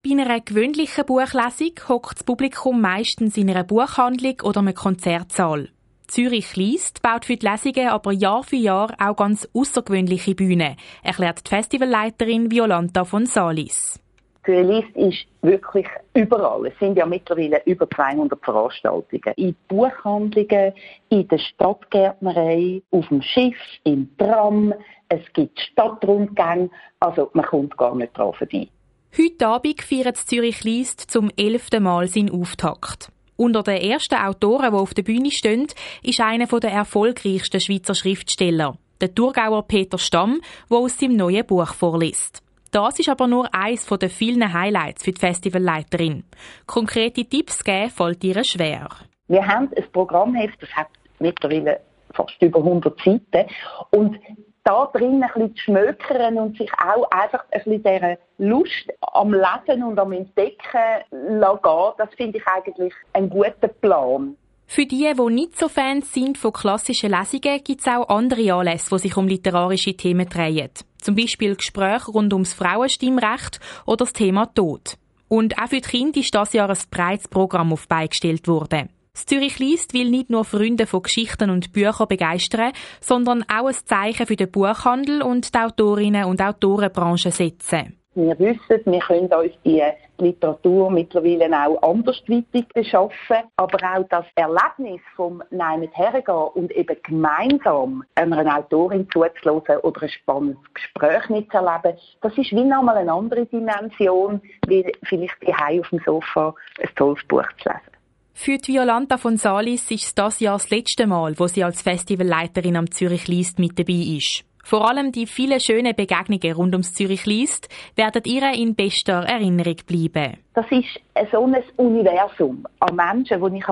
Bei einer gewöhnlichen Buchlesung hockt das Publikum meistens in einer Buchhandlung oder einem Konzertsaal. Zürich liest baut für die Lesungen aber Jahr für Jahr auch ganz außergewöhnliche Bühnen, erklärt die Festivalleiterin Violanta von Salis. Zürich liest ist wirklich überall. Es sind ja mittlerweile über 200 Veranstaltungen. In Buchhandlungen, in der Stadtgärtnerei, auf dem Schiff, im Tram. Es gibt Stadtrundgänge. Also man kommt gar nicht dran vorbei. Heute Abend feiert Zürich liest zum 11. Mal seinen Auftakt. Unter den ersten Autoren, die auf der Bühne stehen, ist einer der erfolgreichsten Schweizer Schriftsteller, der Thurgauer Peter Stamm, der aus seinem neuen Buch vorliest. Das ist aber nur eines der vielen Highlights für die Festivalleiterin. Konkrete Tipps geben fällt ihr schwer. Wir haben ein Programmheft, das hat mittlerweile fast über 100 Seiten. Und da drin ein bisschen zu schmökern und sich auch einfach ein bisschen dieser Lust am Lesen und am Entdecken lassen, das finde ich eigentlich einen guten Plan. Für die nicht so Fans sind von klassischen Lesungen, gibt es auch andere Anlässe, die sich um literarische Themen drehen. Zum Beispiel Gespräche rund ums Frauenstimmrecht oder das Thema Tod. Und auch für die Kinder ist dieses Jahr ein breites Programm auf beigestellt worden. Das Zürich liest will nicht nur Freunde von Geschichten und Büchern begeistern, sondern auch ein Zeichen für den Buchhandel und die Autorinnen und Autorenbranche setzen. Wir wissen, wir können uns die Literatur mittlerweile auch andersweitig beschaffen, aber auch das Erlebnis vom «Neimet hergehen» und eben gemeinsam einer Autorin zuzuhören oder ein spannendes Gespräch mitzuerleben, das ist wie nochmal eine andere Dimension, wie vielleicht daheim auf dem Sofa ein tolles Buch zu lesen. Für die Violanta von Salis ist es dieses Jahr das letzte Mal, wo sie als Festivalleiterin am Zürich liest mit dabei ist. Vor allem die vielen schönen Begegnungen rund ums Zürich liest werden ihr in bester Erinnerung bleiben. Das ist so ein Universum an Menschen, die ich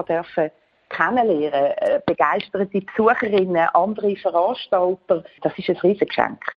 kennenlernen durfte. Begeisterte Besucherinnen, andere Veranstalter. Das ist ein Riesengeschenk.